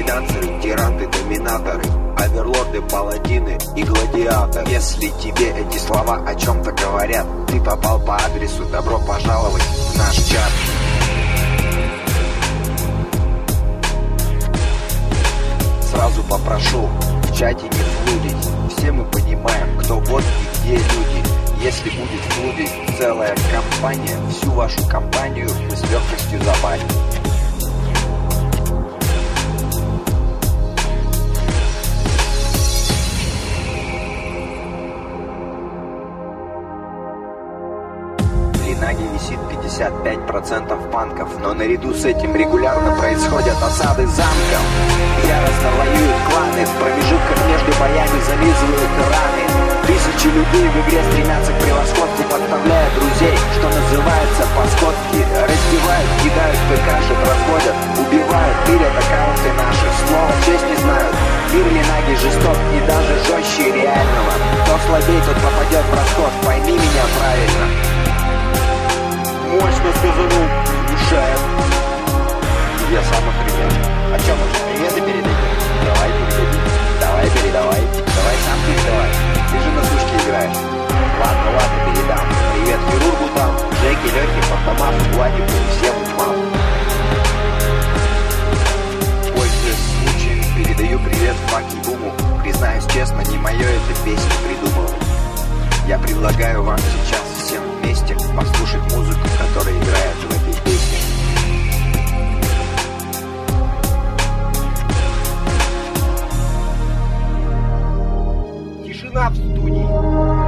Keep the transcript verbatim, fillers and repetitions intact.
доминации, тиранты, доминаторы, оверлорды, паладины и гладиаторы. Если тебе эти слова о чем-то говорят, ты попал по адресу, добро пожаловать в наш чат. Сразу попрошу в чате не флудить. Все мы понимаем, кто вот и где люди. Если будет флудить целая компания, всю вашу компанию мы с легкостью забаним. Наги висит пятьдесят пять процентов панков, но наряду с этим регулярно происходят осады замков. Яростно воюют кланы, в промежутках между боями зализывают раны. Тысячи людей в игре стремятся к превосходству, подставляя друзей, что называется по-скотски. Раздевают, кидают, выкашут, разводят, убивают, пилят аккаунты наши, слова честь не знают. Мир Ленаги жесток и даже жестче реального. Кто слабее, тот попадет в расход, пойми меня правильно. Мощно сказанул, душает. Я сам охренел. А чё, может, приветы передать? Давай передадим. Давай передавай. Давай сам передавай. Ты же на сушке играешь. Ладно, ладно, передам. Привет хирургу там, Жеке, Лёхе, Фантомасу, Владику и всем мам. Пользуясь случаем, передаю привет Факи Буму. Признаюсь честно, не мое это песню придумал. Я предлагаю вам сейчас всем вместе послушать музыку, которая играет в этой песне. Тишина в студии.